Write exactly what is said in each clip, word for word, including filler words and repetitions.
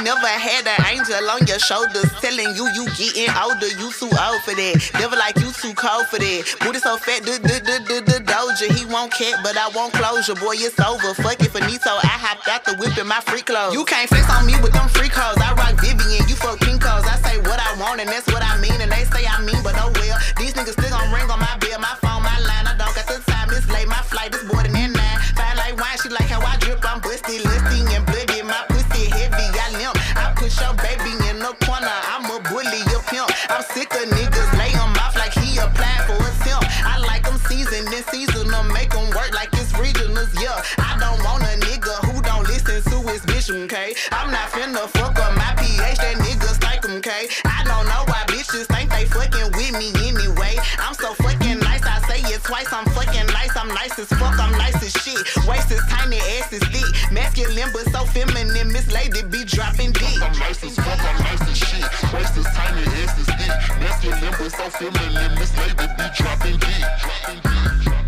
ain't never had an angel on your shoulders telling you you getting older, you too old for that. Never like you too cold for that. Booty so fat, the the the the the doja. He won't cat, but I won't closure. Boy, it's over. Fuck it, finito. I hopped out the whip in my free clothes. You can't flex on me with them free codes. I rock Vivian, you fuck Kinko's. I say what I want and that's what I mean, and they say I mean, but oh well. These niggas still gon' ring on my bill, my phone, my line. I don't got the time. It's late. My flight is more than that nine. Fine like wine, she like how I drip. I'm busty, listy and bloody. My pussy heavy, I limp. I push your baby in the corner. I'm a bully, a pimp. I'm sick of niggas lay him off like he applied for a simp. I like them seasoned and seasonal, make them work like it's regionals. Yeah, I don't want a nigga who don't listen to his bitch, okay? I'm not finna fuck up my pH, that nigga stank, okay? I don't know why bitches think they fucking with me anyway. I'm so fucking nice, I say it twice. I'm fucking nice, I'm nice as fuck, I'm nice as shit. Waist is tiny, ass is thick. Masculine but so feminine, Miss Lady be dropping dick. I'm nice as fuck, I'm nice as shit. Waist is tiny, ass is thick. Masculine but so feminine, Miss Lady be dropping dick. Dropping dick.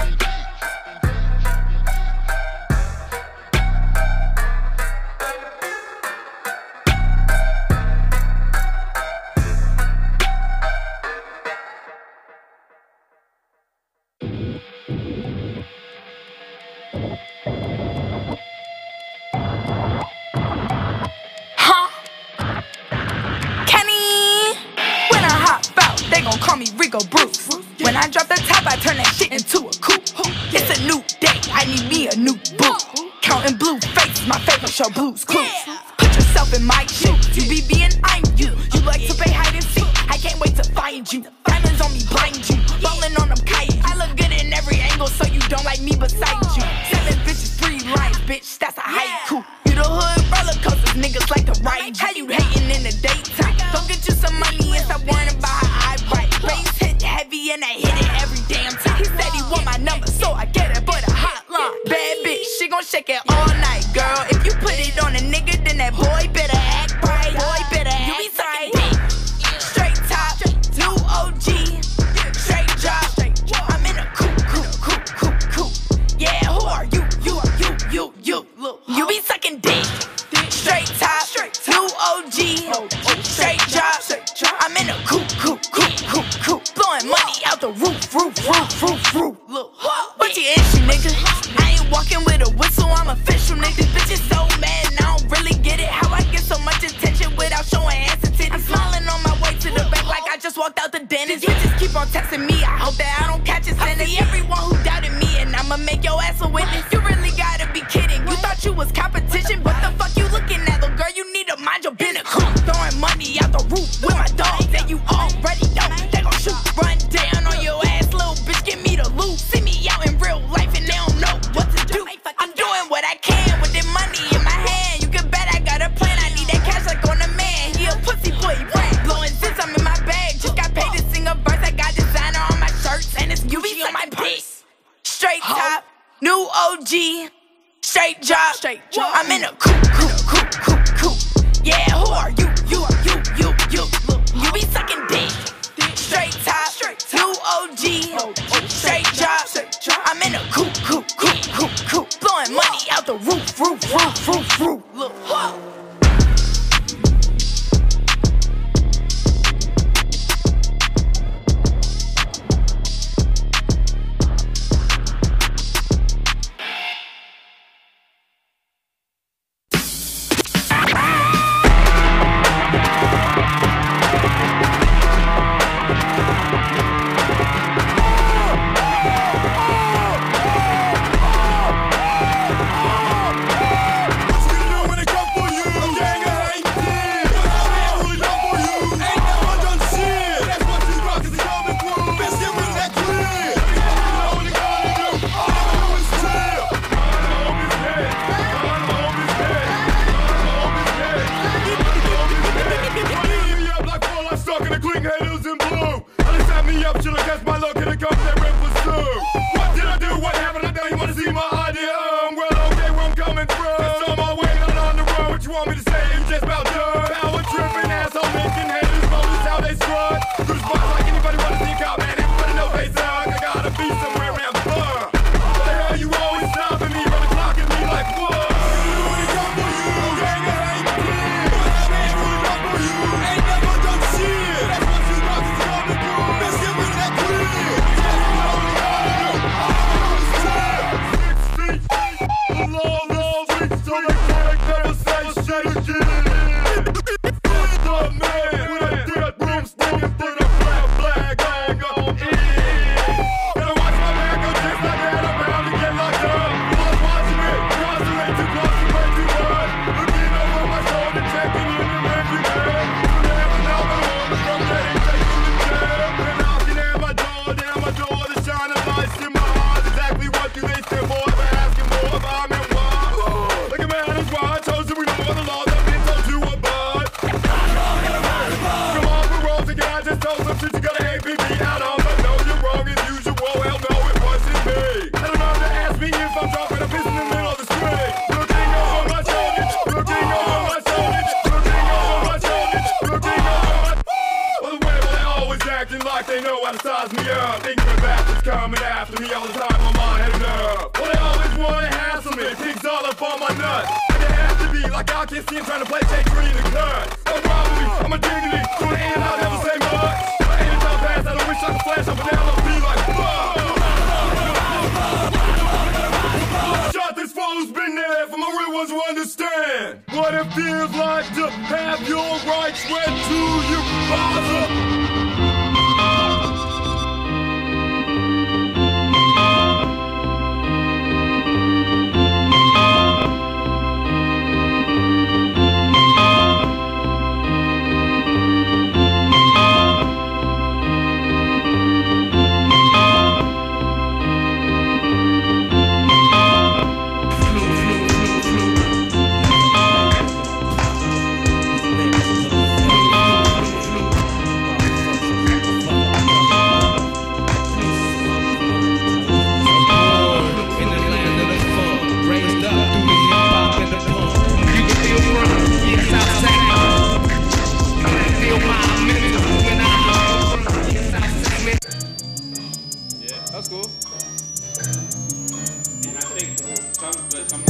Call me Rico Bruce. When I drop the top, I turn that shit into a coupe. It's a new day, I need me a new boo. Counting blue faces, my favorite show Blue's Clues. Put yourself in my shoes, you be being I'm you. You like to play hide and seek, I can't wait to find you. Diamonds on me blind you, ballin' on them kites. I look good in every angle, so you don't like me beside you. Seven bitches, three lines, bitch, that's a haiku. You the hood roller coasters, niggas like to ride. How you hating in the daytime? Go get you some money and stop worrying about how I write. Bass hit heavy and I hit it every damn time. He said he want my number, so I get it, but a hotline. Bad bitch, she gon' shake it all night, girl. If you put it on a nigga, then that boy better act right. Boy better act you be sucking dick. Straight top, new O G, straight drop. I'm in a coupe, coupe, coupe, coupe, coupe. Yeah, who are you? You, you, you, you. You be sucking dick. Straight top, new O G, straight drop. I'm in a coupe, coupe, coupe, coupe, coupe. Blowing money out the roof, roof, roof, roof, roof. What's your issue, nigga? I ain't walking with a whistle, I'm official, nigga. Bitch is so mad and I don't really get it. How I get so much attention without showing ass and titties. I'm smiling on my way to the bank like I just walked out the dentist. Bitches keep on texting me, I hope that I don't catch a sentence. I see everyone who doubted me and I'ma make your ass a witness. You really gotta be kidding, you thought you was competition. What the fuck you looking at, little girl? You need to mind your business. Throwing money out the roof with my dogs and you already know they gon' shoot, run down on your ass, little bitch. Give me the loot. See me out in real life and they don't know what to do. I'm doing what I can with the money in my hand. You can bet I got a plan. I need that cash like on a man. He a pussy boy, right? Blowing since I'm in my bag. Just got paid to sing a verse. I got designer on my shirts and it's U V on my purse. Straight top, new O G, straight drop. I'm in a coupe, coupe, coupe, coupe, coupe. Yeah, who are you? You are you, you, you. You be sucking dick. Straight top, new O G, straight drop. I'm in a coupe, coupe, coupe, coupe, coupe. Blowing money out the roof, roof, roof, roof, roof. When it come for you like shit. Fuck the man with a dead broomstick and put a black flag on go in. Gotta watch my man go just like that. I'm bound to get locked up. Lost watching it, crossing way too close and way too much. Looking over my shoulder, checking in the rearview mirror. You never know the one from getting taken to jail. They're knocking at my door, down my door, the shining lights in my eyes. Exactly what do they stand for? If I asking more if I'm in why. Like a man is why I chose to ignore the laws I've been told to abide. Come on, parole, again, I just told some shit you gotta A P B out on. But no, you're wrong as usual. Hell no, it wasn't me. I don't know to ask me if I'm dropping a piss in the middle of the street. Looking over my shoulder, looking over my shoulder, looking over my shoulder, looking over my. Well, the way they always acting like they know how to size me up. Thinking the bastards coming after me all the time on my head up. Well, they always wanna hassle me, pigs all up on my nuts. And it has to be like I can't see him trying to play Jake Green and cut. Don't bother me, I'm a dignity, to the end I'll never say much. But anytime pass, I don't wish I could flash up and down, I'll be like, fuck. Shot this fool's been there for my real ones who understand what it feels like to have your rights read to you, father. That's cool. And I think some, some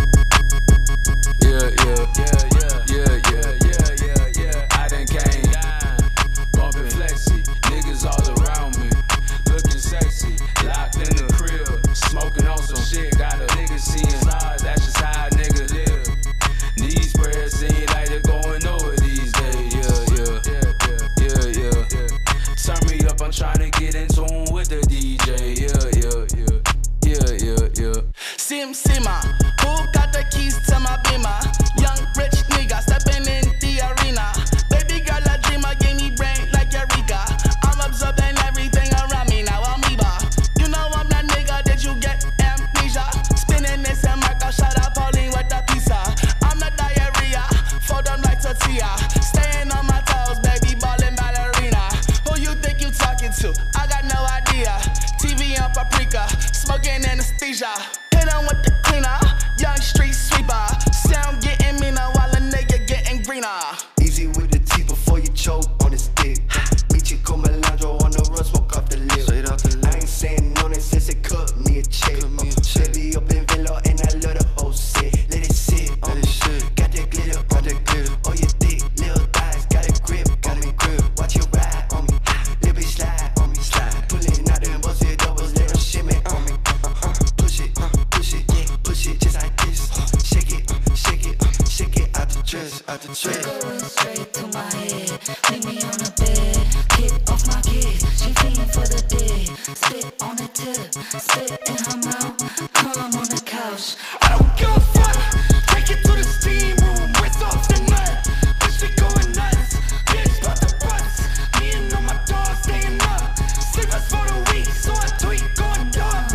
yeah, yeah, yeah, yeah, yeah, yeah, yeah, yeah, yeah. I done came, bumping flexi, niggas all around me, looking sexy, locked in the crib, smoking on some shit. Got a nigga seeing stars, that's just how a nigga live. These prayers seem like they're going over these days. Yeah, yeah, yeah, yeah, yeah. Turn me up, I'm trying to get in tune with the D J. Yeah, yeah, yeah, yeah, yeah, yeah. Sim Sima, who got the keys to my beamer? Young rich nigga stepping in the arena. Baby girl a dreamer, gave me brain like Eureka. I'm absorbing everything around me now, amoeba. You know I'm that nigga that you get amnesia. Spinning this and Mark, I'll shut up Pauline with the pizza. I'm the diarrhea, fold them like tortilla. Staying on my toes, baby, ballin' ballerina. Who you think you talking to? I got no idea. T V on paprika, smoking anesthesia. Hit on with the cleaner, young street sweeper. Sound getting meaner while a nigga getting greener. Easy with the teeth before you choke on the stick. Meet you come Melandro on the run, smoke off the lip. I ain't saying no, they says it cut me a check. Baby up in Villa and I love the whole set. Let it sit on me. Got that glitter on me. Oh, you thick little thighs, got a grip on me. Watch you ride on me. Little bitch slide on me. Slide. Pulling out them busted doubles, let them shimmy on me. Push it, push it, push it just like this. Shake it, shake it, shake it out the dress, out the dress. Going straight to my head, leave me on the bed, get off my kid, she feeding for the dead. Spit on the tip, spit in her mouth, come on the couch. I don't give a fuck. Take it to the steam room, rinse off the nut. Bitch, we going nuts. Bitch, about the butts. Me and all my dogs staying up. Sleep us for the week, so I tweet going dumb.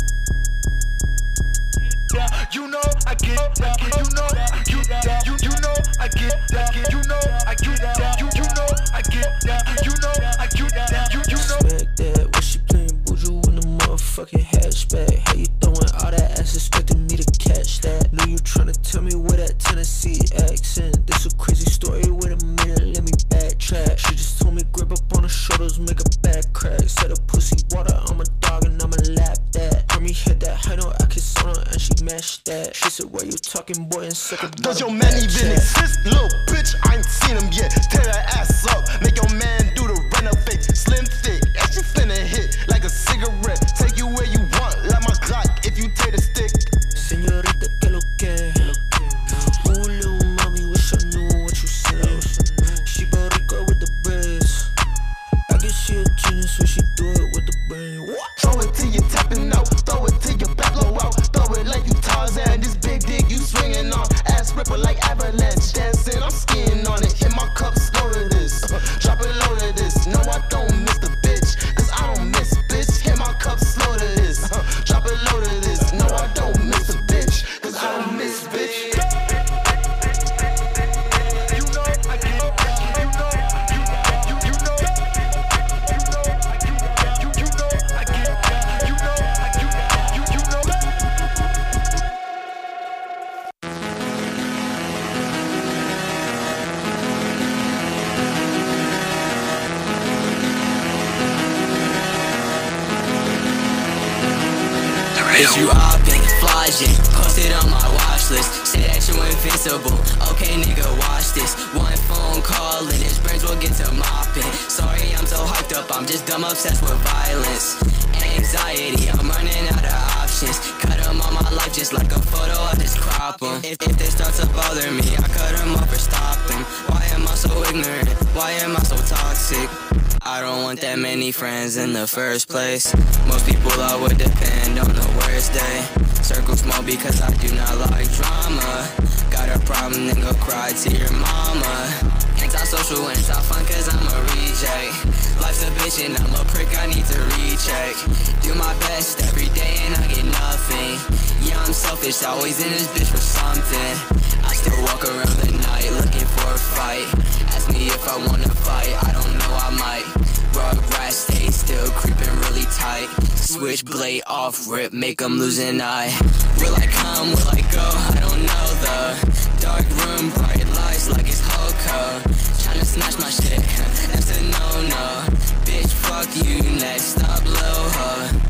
Yeah, you know I get, I get, you know, you, you, you know I get, I get, you know I get, you, you know I get, you know I get, you, you know. Respect that, when she playing Buju in the motherfucking hatchback. How you throwing all that ass, expecting me to catch that? Know you tryna tell me where that Tennessee accent. This a crazy story, wait a minute, let me backtrack. She just told me grip up on her shoulders, make a back crack. Said a pussy water, I'm a dog and I'ma lap that. Heard me hit that high note, I kiss on her and she mashed that. She said, where you talking, boy, and suck a Does your man even exist? Little bitch, I ain't seen him yet. Tear that ass up, make your man do the renovate. Slim thick, and she finna hit like a cigarette. Take you where you want, like my Glock if you take the stick. Señorita, que lo que? Ooh, little mommy, saying I'm skiing on it. In my cup, slow to this. Drop it low to this. No, I don't miss the bitch, cause I don't miss bitch. In my cup, slow to this. Drop it low to this. No, I don't miss the bitch, cause I don't miss bitch. Is you up and fly shit, posted on my watch list. Say that you invincible, okay nigga watch this. One phone call and his brains will get to mopping. Sorry I'm so hyped up, I'm just dumb obsessed with violence. Anxiety, I'm running out of options. Cut them on my life just like a photo, I just crop them. If, if they start to bother me, I cut them off or stop them. Why am I so ignorant? Why am I so toxic? I don't want that many friends in the first place. Most people I would depend on the worst day. Circle small because I do not like drama. Got a problem, then go cry to your mama. Anti-social, anti-fun cause I'm a reject. Life's a bitch and I'm a prick, I need to recheck. Do my best every day and I get nothing. Yeah, I'm selfish, always in this bitch for something. I still walk around the night looking for a fight. Ask me if I wanna fight, I don't know, I might. Rugrat stay still, creeping really tight. Switchblade off rip, make them lose an eye. Will I come, will I go? I don't know the dark room, bright lights like it's Hoko. Tryna snatch my shit, that's a no-no. Bitch, fuck you, next stop, low huh.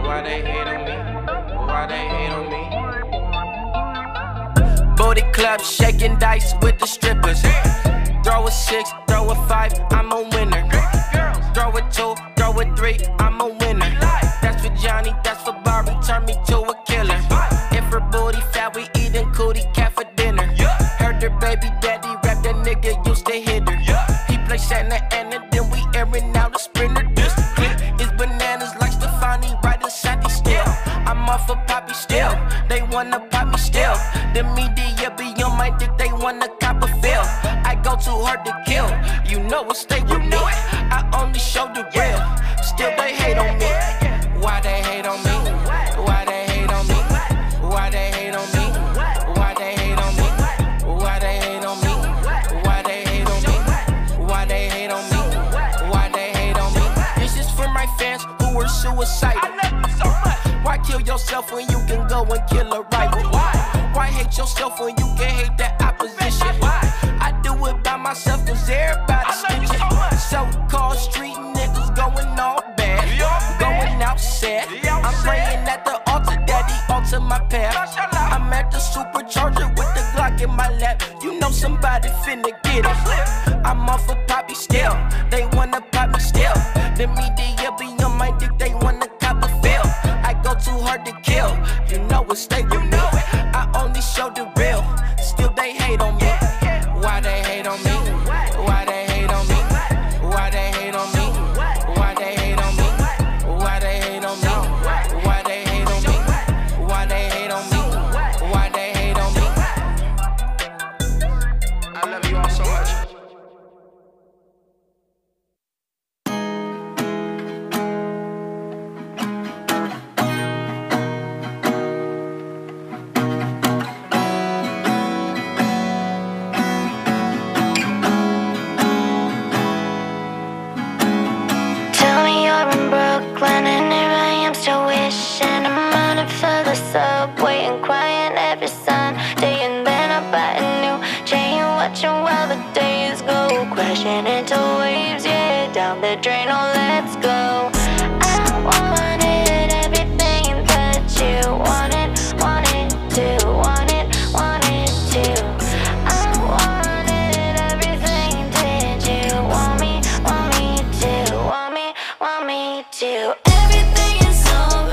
Why they hate on me? Why they hate on me? Booty club shaking dice with the strippers. Throw a six, throw a five, I'm a winner. Throw a two, throw a three, I'm a winner. That's for Johnny, that's for Barbie, turn me to a killer. If her booty fat, we eating cootie cat for dinner. Heard her baby daddy rap, that nigga used to hit her. He play Santa Ana, then we airing out a sprinter. This clip is bananas like Stefani, right inside the still. I'm off of Poppy still, they wanna pop me still. The media be on my dick, they wanna cop a feel. I go too hard to kill, you know what, stay with me. I only show the real, still they hate on me. Why they hate on me? Why they hate on me? Why they hate on me? Why they hate on me? Why they hate on me? Why they hate on me? Why they hate on me? Why they hate on me? This is for my fans who were suicidal. Why kill yourself when you can go and kill a rival? Why hate yourself when you can hate the opposition? I do it by myself cause everybody snitching. So-called street niggas going all bad, going out sad. I'm praying at the altar, daddy alter my path. I'm at the supercharger with the Glock in my lap. You know somebody finna get it. I'm off of Poppy still, they wanna pop me still. The media be on my dick, they wanna cop a feel. I go too hard to kill, you know it, stay with me. I only show the real, still they hate on me. Why they hate on me? Why they hate on me? Why they hate on me? Why they hate on me? Why they hate on me? Why they hate on me? Why they hate on me? Why they hate on me? I love you all so much. Subway and crying every Sunday, and then I buy a new chain, watching while the days go, crashing into waves, yeah, down the drain. Oh, let's go. I wanted everything that you wanted, wanted to, wanted, wanted to. I wanted everything. Did you want me, want me to, want me, want me to? Everything is alright.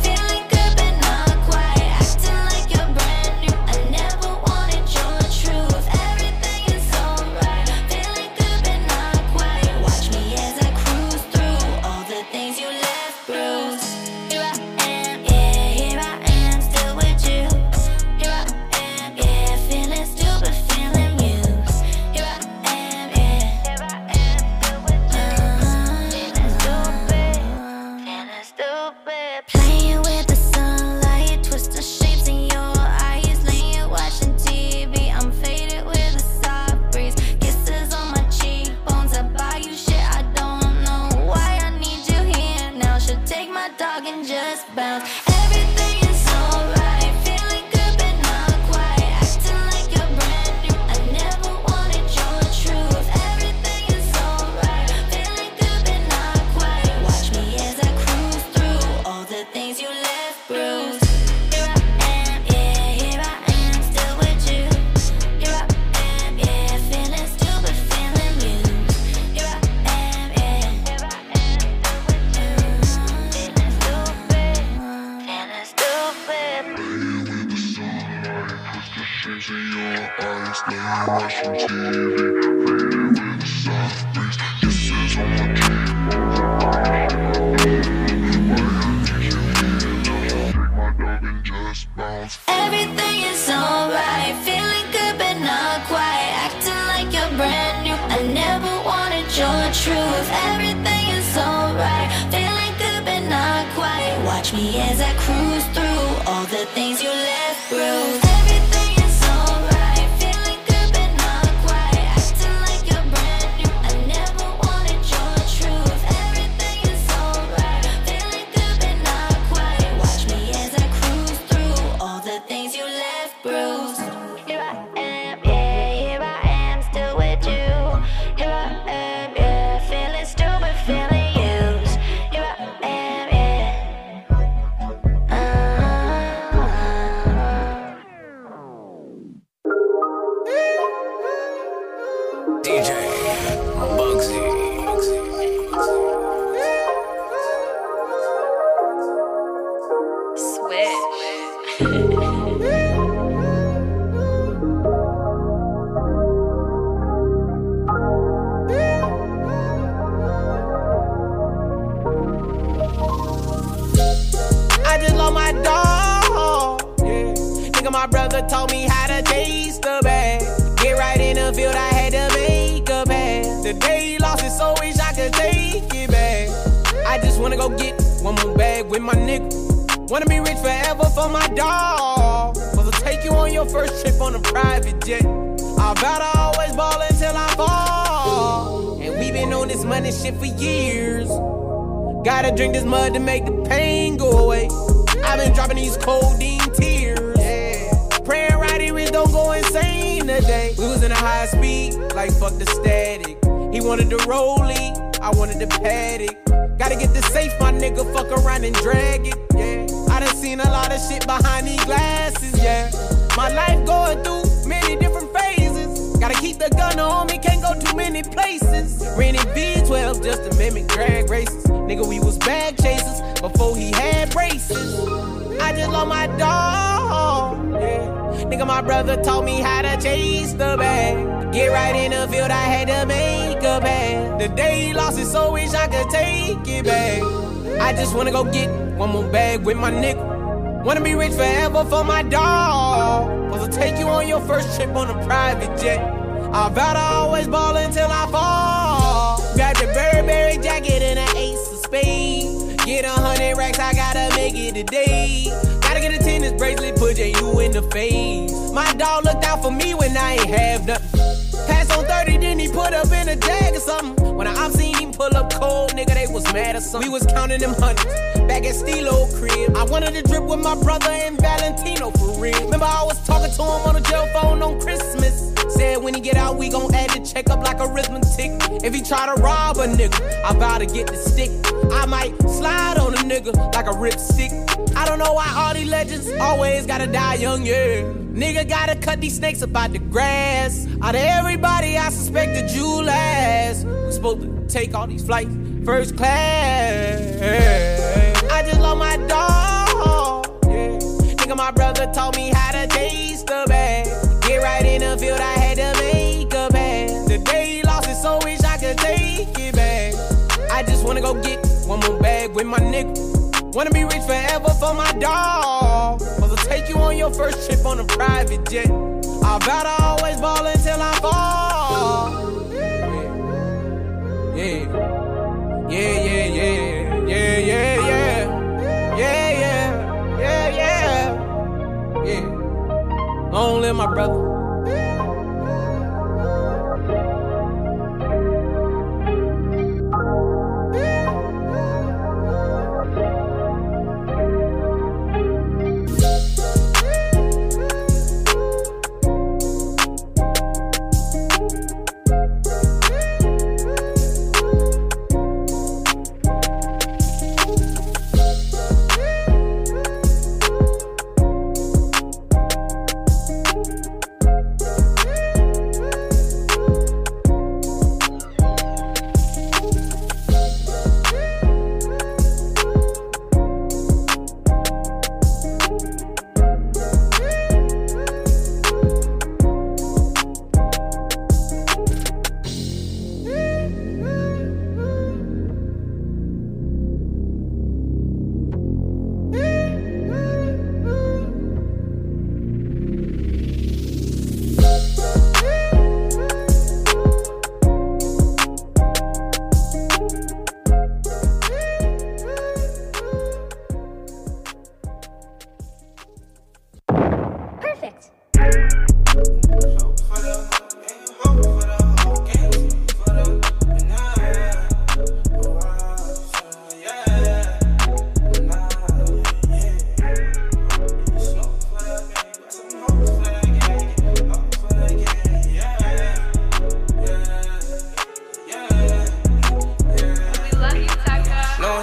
Everything is alright, feeling good but not quite, acting like you're brand new. I never wanted your truth. Everything is alright, feeling good but not quite. Watch me as I cruise through all the things you left bruised. Everything is alright, feeling good but not quite, I just lost my dog. Yeah. Nigga, my brother taught me how to taste the bag. Get right in the field, I had to make a pass. The day he lost it, so wish I could take it back. I just wanna go get one more bag with my nigga. Wanna be rich forever for my dog. Supposed to take you on your first trip on a private jet. I vow to always ball until I fall. And we been on this money shit for years. Gotta drink this mud to make the pain go away. I've been dropping these codeine tears. Yeah. Praying right here it don't go insane today. We was in a high speed, like fuck the static. He wanted the rollie, I wanted the paddock. Gotta get the safe, my nigga, fuck around and drag it. Yeah. I done seen a lot of shit behind these glasses, yeah. My life going through many different phases. Gotta keep the gun on me, can't go too many places. Rented V twelve just to mimic drag races. Nigga, we was bag chasers before he had braces. I just lost my dog, yeah. Nigga, my brother taught me how to chase the bag. Get right in the field, I had to make a pass. The day he lost it, so wish I could take it back. I just wanna go get one more bag with my nigga. Wanna be rich forever for my dog. Supposed to take you on your first trip on a private jet. I vow to always ball until I fall. Got the Burberry jacket and an ace of spades. Get a hundred racks, I gotta make it today. Gotta get a tennis bracelet, put J U in the face. My dog looked out for me when I ain't have nothing. Pass on thirty, then he put up in a jag or something. When I seen him pull up cold, nigga, they was mad or something. We was counting them hundreds back at Stilo crib. I wanted to drip with my brother and Valentino for real. Remember I was talking to him on the jail phone on Christmas. Said when he get out, we gon' add the check up like arithmetic. If he try to rob a nigga, I vow to get the stick. I might slide on a nigga like a ripstick. I don't know why all these legends always gotta die young, yeah. Nigga gotta cut these snakes up out the grass. Out of everybody, I suspected you last. We supposed to take all these flights first class. I just lost my dog, yeah. Nigga, my brother taught me how to taste the bag. Get right in the field, I had to make a pass. The day he lost it, so wish I could take it back. I just wanna go get one more bag with my nigga. Wanna be rich forever for my dog. Supposed to take you on your first trip on a private jet. I vow to always ball until I fall. Yeah, yeah, yeah, yeah, yeah, yeah, yeah, yeah, yeah, yeah, yeah, yeah. Long live my brother.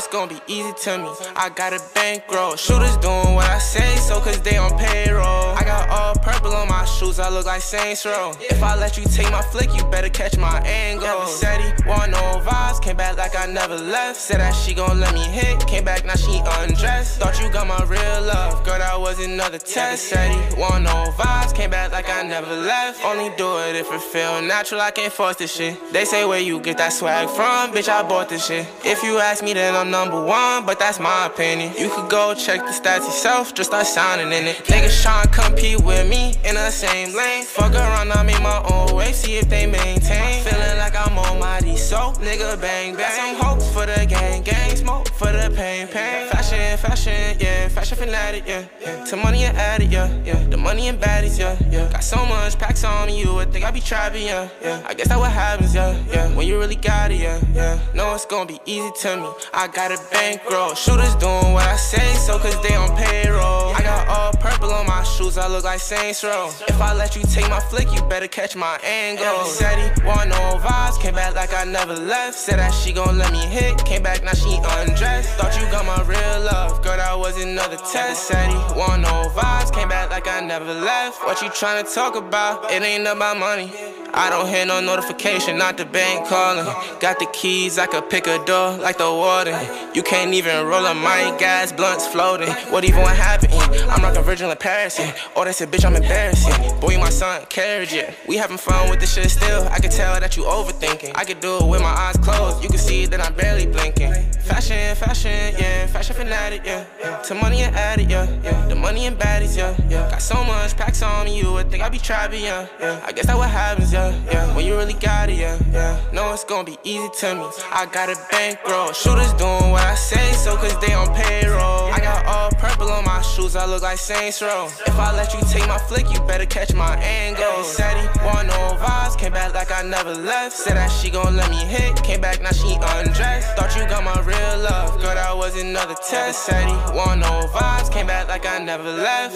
it's gonna be easy to me. I got a bankroll. Shooters doing what I say, so cause they on payroll. I got all purple on my shoes, I look like Saints Row. If I let you take my flick, you better catch my angle. Said he want no vibes, came back like I never left. Said that she gon' let me hit, came back now she undressed. Thought you got my real love, girl, that was another test. Said he want no vibes, came back like I never left. Only do it if it feel natural, I can't force this shit. They say where you get that swag from, bitch, I bought this shit. If you ask me, then I'm number one, but that's my opinion. You could go check the stats yourself, just start signing in it. Niggas tryna compete with me in the same lane. Fuck around, I make my own way, see if they maintain. Feeling like I'm on my D, so nigga bang bang. Got some hopes for the gang, gang smoke for the pain, pain. Fashion, fashion, yeah, fashion fanatic, yeah, yeah. To money and addict, yeah, yeah. The money and baddies, yeah, yeah. Got so much packs on me, you would think I be trapping, yeah, yeah. I guess that's what happens, yeah, yeah. When you really got it, yeah, yeah. No, it's gonna be easy to me. I got a bankroll. Shooters doing what I say, so cause they on payroll. I got all purple on my shoes, I look like Saints Row. If I let you take my flick, you better catch my angle. Said he want no vibes, came back like I never left. Said that she gon' let me hit, came back now she undressed. Thought you got my real love, girl, that was another test. Said he want no vibes, came back like I never left. What you tryna talk about? It ain't about money. I don't hear no notification, not the bank calling. Got the keys, I could pick a door like the warden. You can't even roll a mic, gas, blunts floating. What even what happened? I'm rockin' Virgil in Paris, yeah. Oh, they said, bitch, I'm embarrassed, yeah. Boy, you my son, carriage, yeah. We having fun with this shit still. I can tell that you overthinking. I can do it with my eyes closed. You can see that I'm barely blinking. Fashion, fashion, yeah. Fashion fanatic, yeah, yeah. To money and addict, yeah, yeah. The money and baddies, yeah, yeah. Got so much packs on me, you would think I be trapping, yeah, yeah. I guess that's what happens, yeah, yeah. When you really got it, yeah, yeah. No, it's gonna be easy to me. I got a bankroll. Shooters doing what I say, so cause they on payroll. I got all purple on my shoes, I look like Saints Row. If I let you take my flick, you better catch my angle. Said he want no vibes, came back like I never left. Said that she gon' let me hit, came back now she undressed. Thought you got my real love, girl, that was another test. Said he want no vibes, came back like I never left.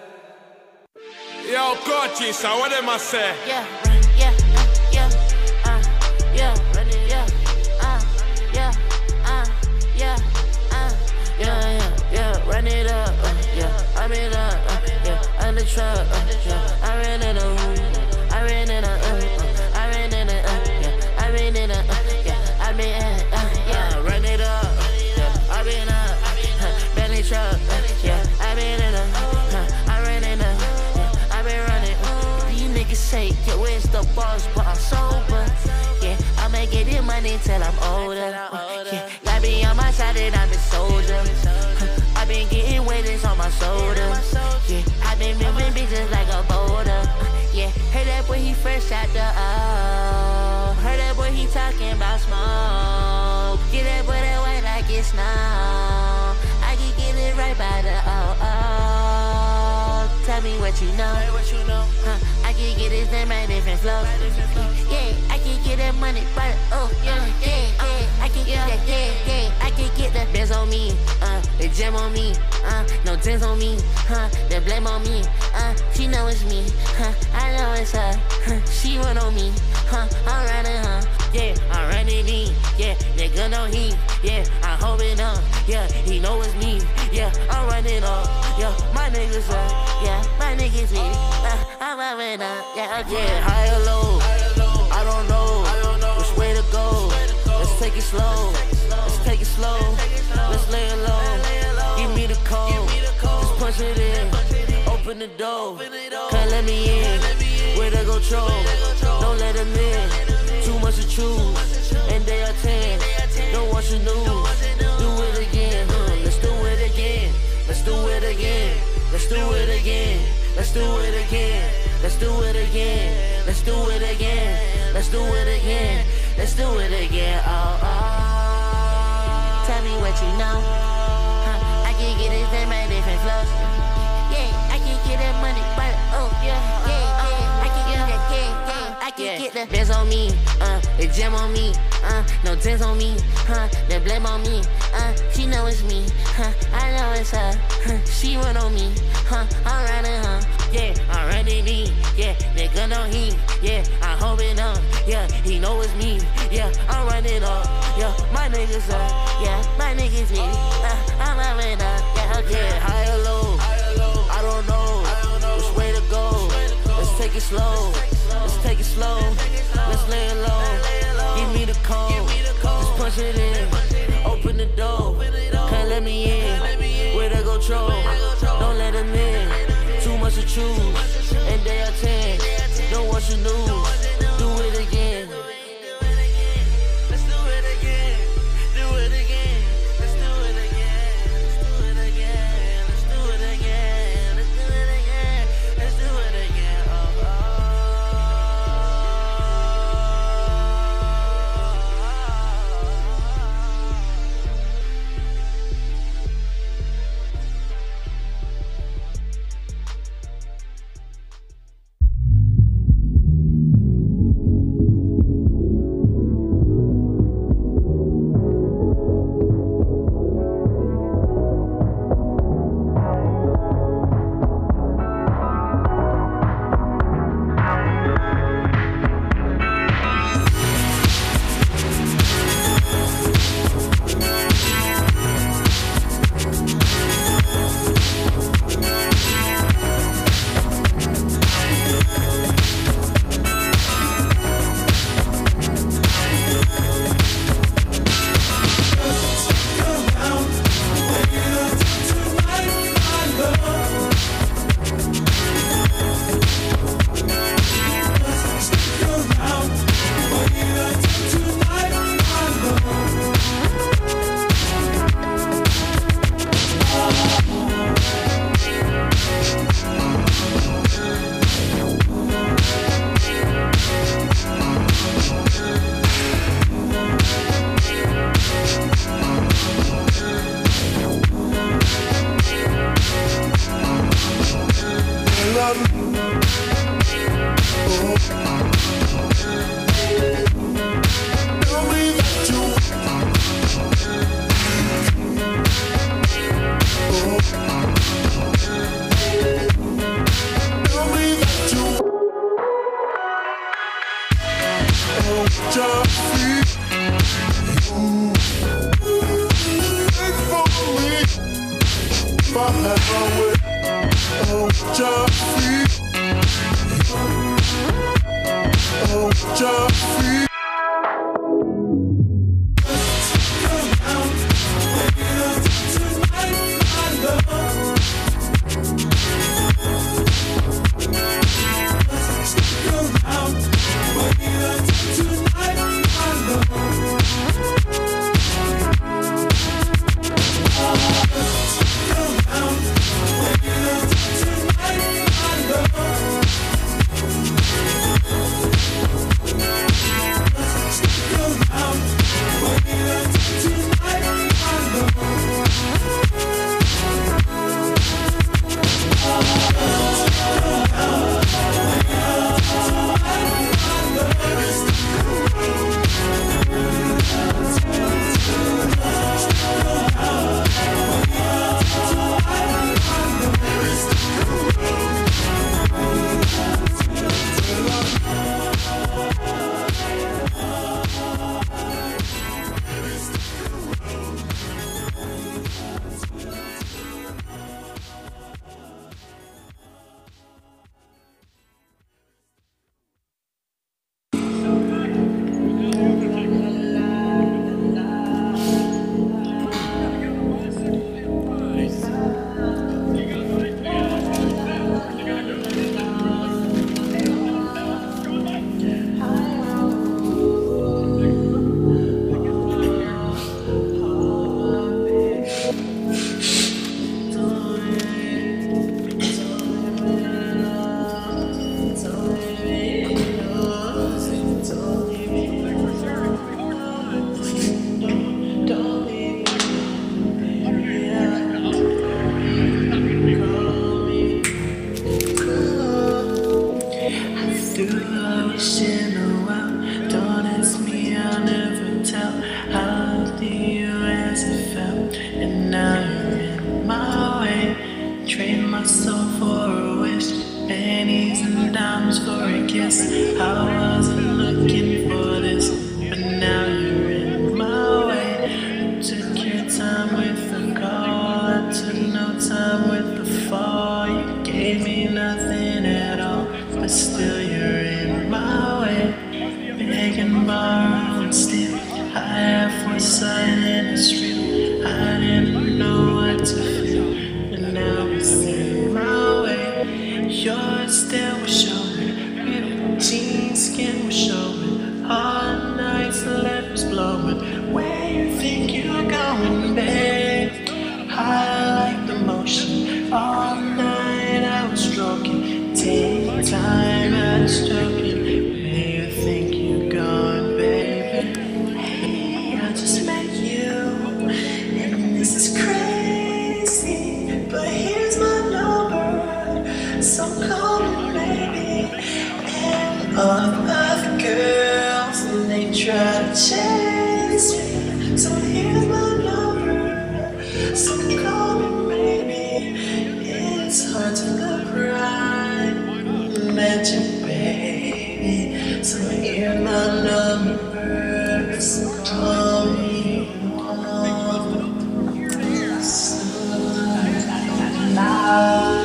Yo, Kochi, so what am I say? Yeah, yeah, yeah, uh, yeah, yeah, uh, yeah, uh, yeah, uh, yeah, yeah, yeah, run it up, uh, yeah, I ran it up, uh, yeah, on the truck, uh, yeah, I ran it up, I ran it up, uh, I ran it up, uh, yeah, I ran it up, uh, yeah, I ran it up, uh, yeah, run it up, yeah, I ran up, uh, Bentley truck, uh, yeah, I ran it up, uh, I ran it up, yeah, I been running. These niggas say, yeah, where's the boss, but I'm sober. Yeah, I'ma get this money till I'm older. Yeah, got me on my side and I'm a soldier. I been getting weddings on my shoulder. Yeah, I been moving bitches like a boulder. Yeah, heard that boy he fresh out the O. Heard that boy he talking about smoke. Get that boy that white like it's snow. I can get it right by the oh oh. Tell me what you know. Huh, I can get his name by different flows. Yeah, I can get that money by the oh yeah yeah yeah. I can get that yeah yeah. I can get that Benz on me, uh, the gem on me, uh, no tens on me, huh, the blame on me, uh, she know it's me, huh, I know it's her, huh, she run on me, huh, I'm running, huh, yeah, I'm running in, yeah, nigga know he, yeah, I hold it up, yeah, he know it's me, yeah, I'm running up, yeah, my niggas up, yeah, my niggas me, uh, I'm running up, yeah, yeah, high or low, I don't know, which way to go, let's take it slow, let's take it slow, let's lay it low, give me the code, just punch it in, open the door, can't let me in, where they go troll, don't let them in, too much to choose, and they are ten, don't watch the news, do it again, huh? Let's do it again, let's do it again, let's do it again, let's do it again, let's do it again, let's do it again, let's do it again, let's do it again, oh oh. Tell me what you know, huh? I can get it in my different flows. Yeah, I can get that money, but oh yeah, yeah, yeah. I can get that, yeah, yeah. I can get the Benz on me, uh, the gem on me, uh, uh, no dance on me, huh, they blame on me, uh, she know it's me, huh, I know it's her, huh, she run on me, huh, I'm running, huh, yeah, I'm running me, yeah, nigga know he, yeah, I hope it up, yeah, he know it's me, yeah, I'm running up, yeah, my niggas up, yeah, my niggas me, uh, I'm running up, yeah, okay, high or low, I don't know, which way to go, let's take it slow, let's take it slow, let's lay it low, give me the code, just punch it in, open the door, can't let me in, where they go troll, don't let them in, too much to choose, and they are ten, don't want you lose, do it again. Let's do it again, do it again, let's do it again, let's do it again, let's do it again, let's do it again, let's do it again, oh, oh. Tonight, so for a wish, pennies and dimes for a kiss. I wasn't looking for this, but now you're in my way. You took your time with the call, I took no time with the fall. You gave me nothing at all, but still you're in my way. Beg and borrow and steal, I have foresight and it's real. I didn't know what to feel, and now it's in my way. Your stare was showing, real teen skin was showing. All nights the lead was blowing. Where you think you're going, babe? I like the motion. All night I was stroking. Take time I was stroking. Where you think you're going, baby? Hey, I just met you, and this is crazy. But here's my number, so call me, baby. And all the other girls, and they try to chase me. So here's my number, so call me, baby. It's hard to look right, imagine, baby. So here's my number, so call me. La, la,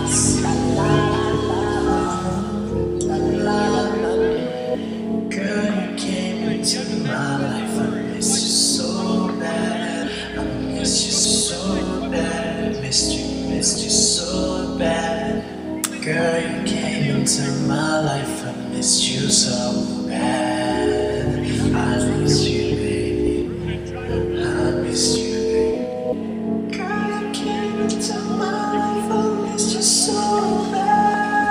girl, you came into my life. I miss you so bad. I miss you so bad. Missed you, missed you so bad. Girl, you came into my life. I missed you so bad. I miss you, baby. I miss you, baby. Girl, you came into my life. I missed you so bad.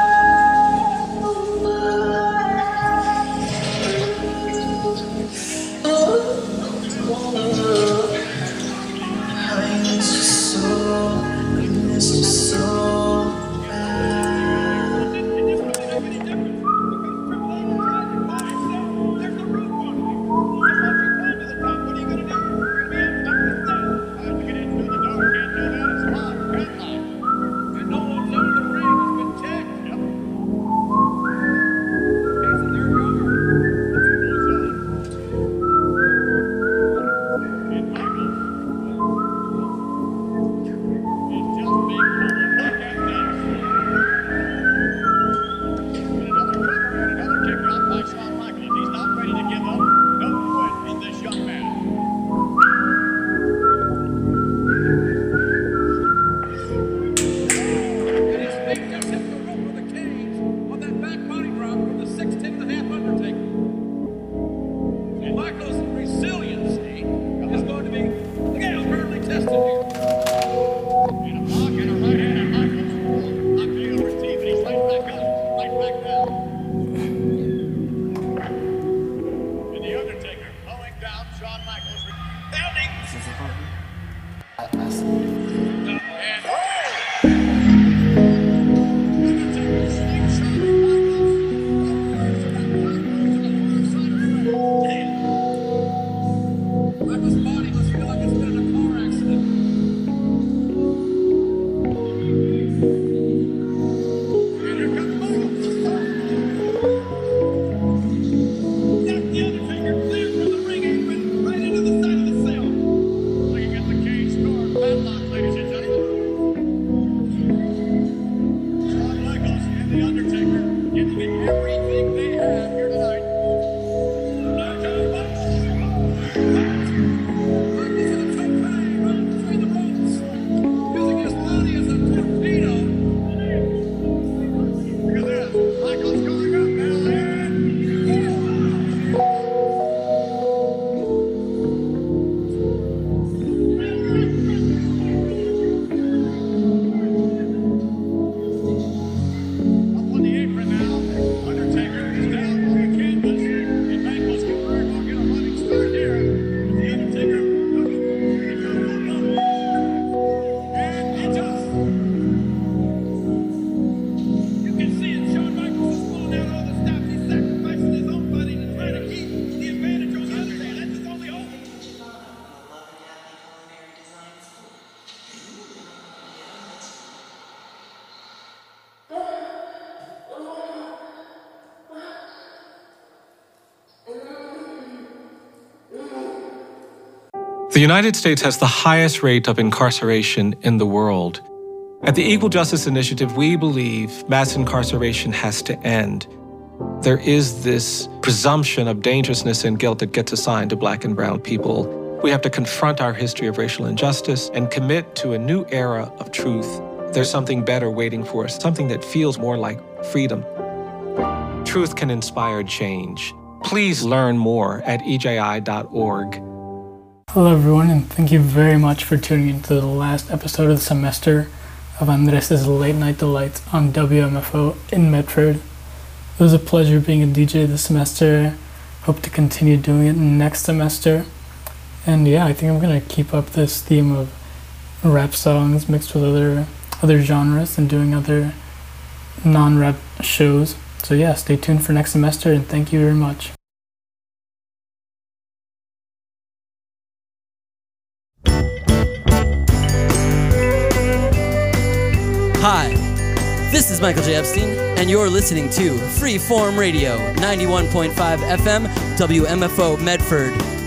I miss you so, I miss you so bad. Padlock, The United States has the highest rate of incarceration in the world. At the Equal Justice Initiative, we believe mass incarceration has to end. There is this presumption of dangerousness and guilt that gets assigned to Black and brown people. We have to confront our history of racial injustice and commit to a new era of truth. There's something better waiting for us, something that feels more like freedom. Truth can inspire change. Please learn more at E J I dot org. Hello everyone, and thank you very much for tuning into the last episode of the semester of Andres' Late Night Delights on W M F O in Medford. It was a pleasure being a D J this semester. Hope to continue doing it next semester. And yeah, I think I'm gonna keep up this theme of rap songs mixed with other other genres and doing other non-rap shows. So yeah, stay tuned for next semester, and thank you very much. Hi, this is Michael J. Epstein, and you're listening to Freeform Radio, ninety-one point five F M, W M F O Medford.